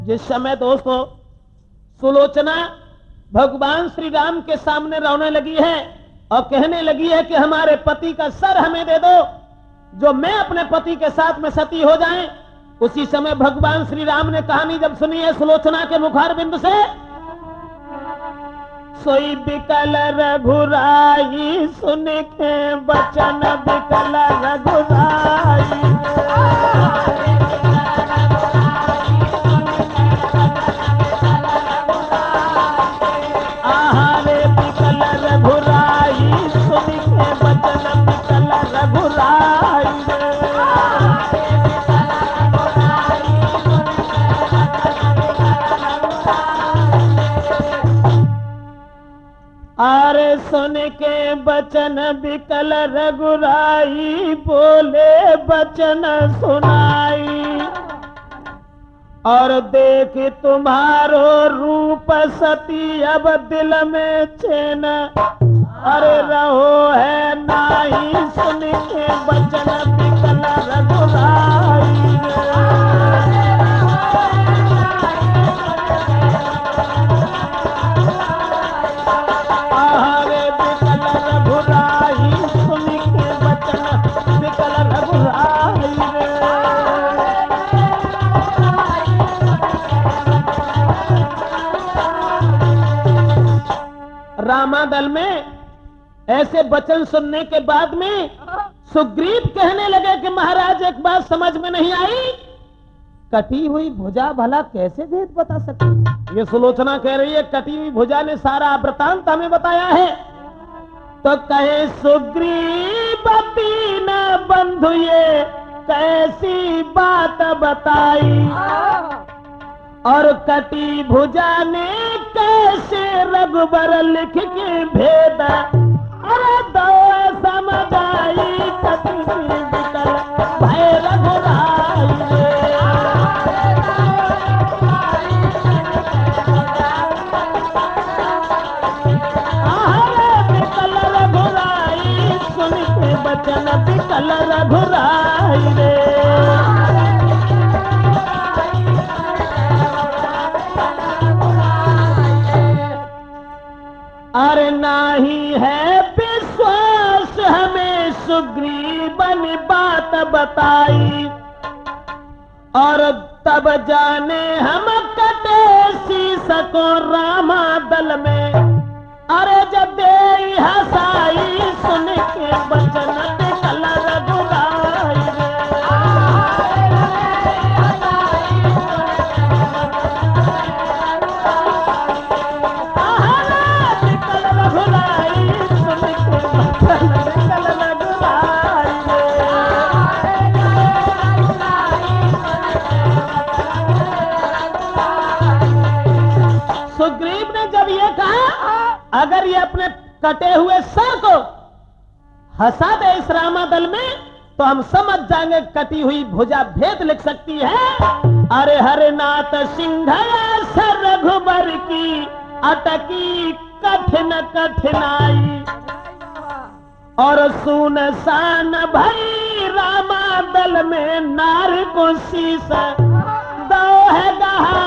जिस समय दोस्तों सुलोचना भगवान श्री राम के सामने रोने लगी है और कहने लगी है कि हमारे पति का सर हमें दे दो, जो मैं अपने पति के साथ में सती हो जाएं। उसी समय भगवान श्री राम ने कहानी जब सुनी है सुलोचना के मुखारबिंद से, सोई बिकल रघुराई सुन के बचन बिकल रघुराई, आहारे बिकल रघुराई सुन के बचन बिकल रघुराई। आरे सुन के बचन बिकल रघुराई, बोले बचन सुनाई, और देख तुम्हारो रूप सती अब दिल में चैन, अरे रहो है नाही, सुन के बचन बिकल रघुराई। रामादल में ऐसे वचन सुनने के बाद में सुग्रीव कहने लगे कि महाराज एक बात समझ में नहीं आई, कटी हुई भुजा भला कैसे भेद बता सकती? ये सुलोचना कह रही है कटी हुई भुजा ने सारा वृतांत हमें बताया है। तो कहे सुग्रीव दीन बंधु ये कैसी बात बताई, और कटी भुजा ने कैसे रघुबर लिख के भेद, अरे दो समझ आई कटी बिकल भय रघुराई। बिकल रघुराई सुन के बचन बिकल रघुराई रे। अरे नाही है विश्वास हमें सुग्रीवन बात बताई, और तब जाने हम कटे शीस को रामादल में, अरे जब दे हसाई सुन के बचन बिकल रघुराई। सुग्रीव ने जब ये कहा अगर ये अपने कटे हुए सर को हंसा दे इस रामादल में तो हम समझ जाएंगे कटी हुई भुजा भेद लिख सकती है। अरे हरनाथ सिंह सर रघुबर की अटकी कठिन कठिनाई, और सुनसान भई रामादल में नार को शीस दो है गहा